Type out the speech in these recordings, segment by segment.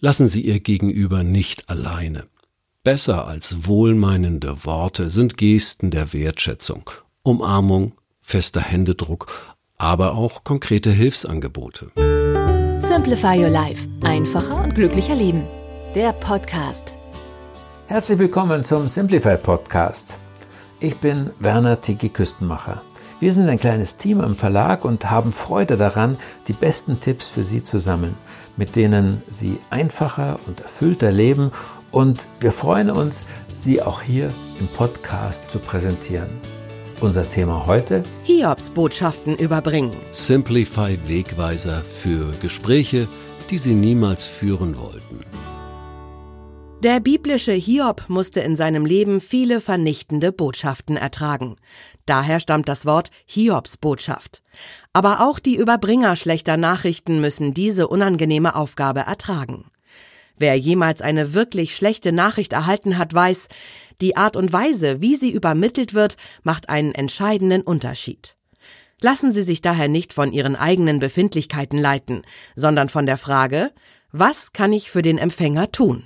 Lassen Sie Ihr Gegenüber nicht alleine. Besser als wohlmeinende Worte sind Gesten der Wertschätzung, Umarmung, fester Händedruck, aber auch konkrete Hilfsangebote. Simplify Your Life. Einfacher und glücklicher leben. Der Podcast. Herzlich willkommen zum Simplify Podcast. Ich bin Werner Tiki Küstenmacher. Wir sind ein kleines Team am Verlag und haben Freude daran, die besten Tipps für Sie zu sammeln, mit denen Sie einfacher und erfüllter leben, und wir freuen uns, Sie auch hier im Podcast zu präsentieren. Unser Thema heute: Hiobs-Botschaften überbringen. Simplify Wegweiser für Gespräche, die Sie niemals führen wollten. Der biblische Hiob musste in seinem Leben viele vernichtende Botschaften ertragen. Daher stammt das Wort Hiobs-Botschaft. Aber auch die Überbringer schlechter Nachrichten müssen diese unangenehme Aufgabe ertragen. Wer jemals eine wirklich schlechte Nachricht erhalten hat, weiß, die Art und Weise, wie sie übermittelt wird, macht einen entscheidenden Unterschied. Lassen Sie sich daher nicht von Ihren eigenen Befindlichkeiten leiten, sondern von der Frage: Was kann ich für den Empfänger tun?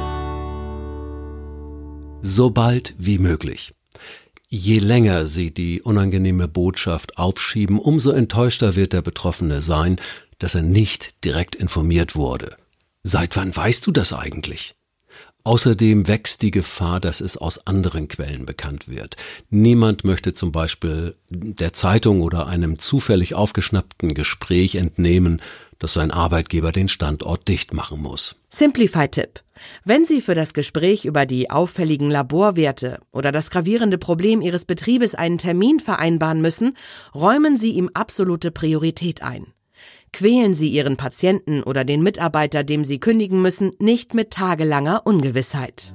So bald wie möglich. Je länger Sie die unangenehme Botschaft aufschieben, umso enttäuschter wird der Betroffene sein, dass er nicht direkt informiert wurde. Seit wann weißt du das eigentlich? Außerdem wächst die Gefahr, dass es aus anderen Quellen bekannt wird. Niemand möchte zum Beispiel der Zeitung oder einem zufällig aufgeschnappten Gespräch entnehmen, dass sein Arbeitgeber den Standort dicht machen muss. Simplify-Tipp: Wenn Sie für das Gespräch über die auffälligen Laborwerte oder das gravierende Problem Ihres Betriebes einen Termin vereinbaren müssen, räumen Sie ihm absolute Priorität ein. Quälen Sie Ihren Patienten oder den Mitarbeiter, dem Sie kündigen müssen, nicht mit tagelanger Ungewissheit.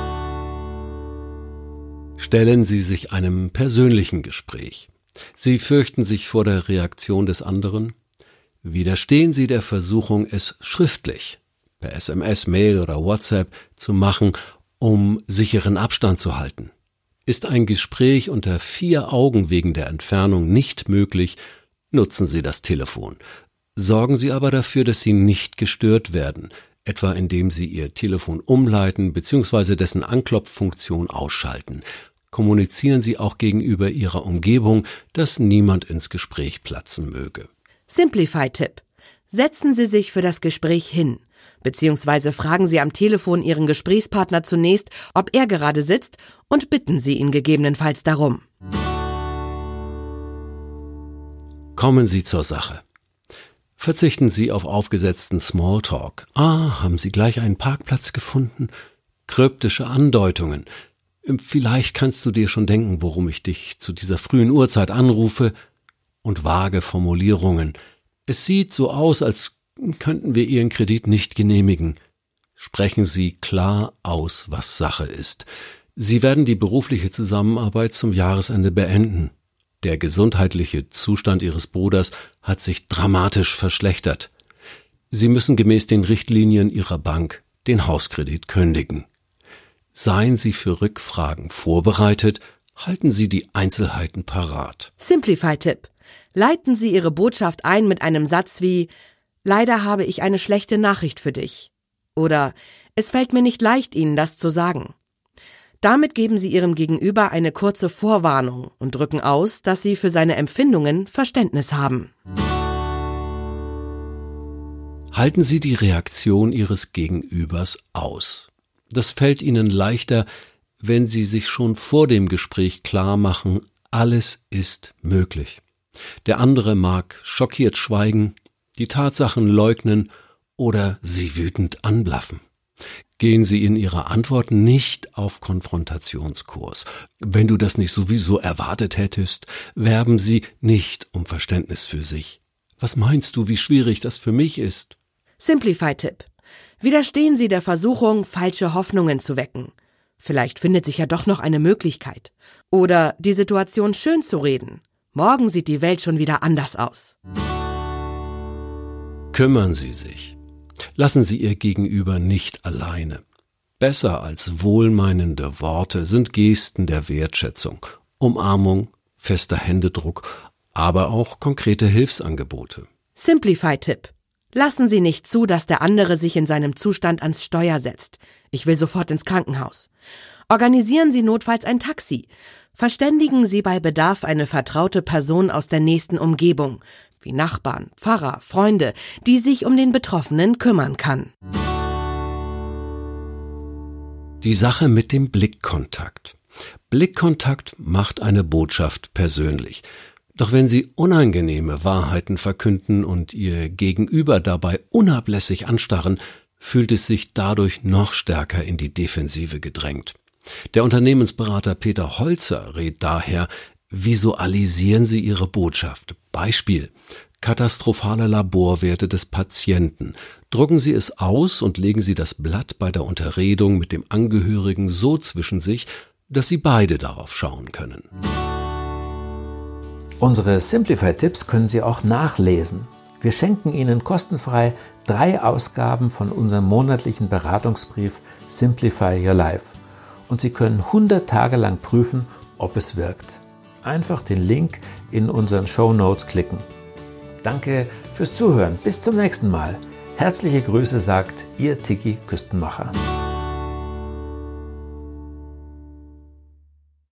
Stellen Sie sich einem persönlichen Gespräch. Sie fürchten sich vor der Reaktion des anderen. Widerstehen Sie der Versuchung, es schriftlich, per SMS, Mail oder WhatsApp zu machen, um sicheren Abstand zu halten. Ist ein Gespräch unter 4 Augen wegen der Entfernung nicht möglich, nutzen Sie das Telefon. Sorgen Sie aber dafür, dass Sie nicht gestört werden, etwa indem Sie Ihr Telefon umleiten bzw. dessen Anklopffunktion ausschalten. Kommunizieren Sie auch gegenüber Ihrer Umgebung, dass niemand ins Gespräch platzen möge. Simplify-Tipp: Setzen Sie sich für das Gespräch hin, bzw. fragen Sie am Telefon Ihren Gesprächspartner zunächst, ob er gerade sitzt, und bitten Sie ihn gegebenenfalls darum. Kommen Sie zur Sache. Verzichten Sie auf aufgesetzten Smalltalk. Haben Sie gleich einen Parkplatz gefunden? Kryptische Andeutungen. Vielleicht kannst du dir schon denken, warum ich dich zu dieser frühen Uhrzeit anrufe. Und vage Formulierungen. Es sieht so aus, als könnten wir Ihren Kredit nicht genehmigen. Sprechen Sie klar aus, was Sache ist. Sie werden die berufliche Zusammenarbeit zum Jahresende beenden. Der gesundheitliche Zustand Ihres Bruders hat sich dramatisch verschlechtert. Sie müssen gemäß den Richtlinien Ihrer Bank den Hauskredit kündigen. Seien Sie für Rückfragen vorbereitet, halten Sie die Einzelheiten parat. Simplify-Tipp: Leiten Sie Ihre Botschaft ein mit einem Satz wie: Leider habe ich eine schlechte Nachricht für dich. Oder: Es fällt mir nicht leicht, Ihnen das zu sagen. Damit geben Sie Ihrem Gegenüber eine kurze Vorwarnung und drücken aus, dass Sie für seine Empfindungen Verständnis haben. Halten Sie die Reaktion Ihres Gegenübers aus. Das fällt Ihnen leichter, wenn Sie sich schon vor dem Gespräch klar machen, alles ist möglich. Der andere mag schockiert schweigen, die Tatsachen leugnen oder Sie wütend anblaffen. Gehen Sie in Ihrer Antwort nicht auf Konfrontationskurs. Wenn du das nicht sowieso erwartet hättest, werben Sie nicht um Verständnis für sich. Was meinst du, wie schwierig das für mich ist? Simplify-Tipp: Widerstehen Sie der Versuchung, falsche Hoffnungen zu wecken. Vielleicht findet sich ja doch noch eine Möglichkeit. Oder die Situation schön zu reden. Morgen sieht die Welt schon wieder anders aus. Kümmern Sie sich. Lassen Sie Ihr Gegenüber nicht alleine. Besser als wohlmeinende Worte sind Gesten der Wertschätzung, Umarmung, fester Händedruck, aber auch konkrete Hilfsangebote. Simplify-Tipp: Lassen Sie nicht zu, dass der andere sich in seinem Zustand ans Steuer setzt. Ich will sofort ins Krankenhaus. Organisieren Sie notfalls ein Taxi. Verständigen Sie bei Bedarf eine vertraute Person aus der nächsten Umgebung, wie Nachbarn, Pfarrer, Freunde, die sich um den Betroffenen kümmern kann. Die Sache mit dem Blickkontakt. Blickkontakt macht eine Botschaft persönlich. Doch wenn Sie unangenehme Wahrheiten verkünden und Ihr Gegenüber dabei unablässig anstarren, fühlt es sich dadurch noch stärker in die Defensive gedrängt. Der Unternehmensberater Peter Holzer rät daher: Visualisieren Sie Ihre Botschaft. Beispiel: katastrophale Laborwerte des Patienten. Drucken Sie es aus und legen Sie das Blatt bei der Unterredung mit dem Angehörigen so zwischen sich, dass Sie beide darauf schauen können. Unsere Simplify-Tipps können Sie auch nachlesen. Wir schenken Ihnen kostenfrei 3 Ausgaben von unserem monatlichen Beratungsbrief Simplify Your Life. Und Sie können 100 Tage lang prüfen, ob es wirkt. Einfach den Link in unseren Shownotes klicken. Danke fürs Zuhören. Bis zum nächsten Mal. Herzliche Grüße sagt Ihr Tiki Küstenmacher.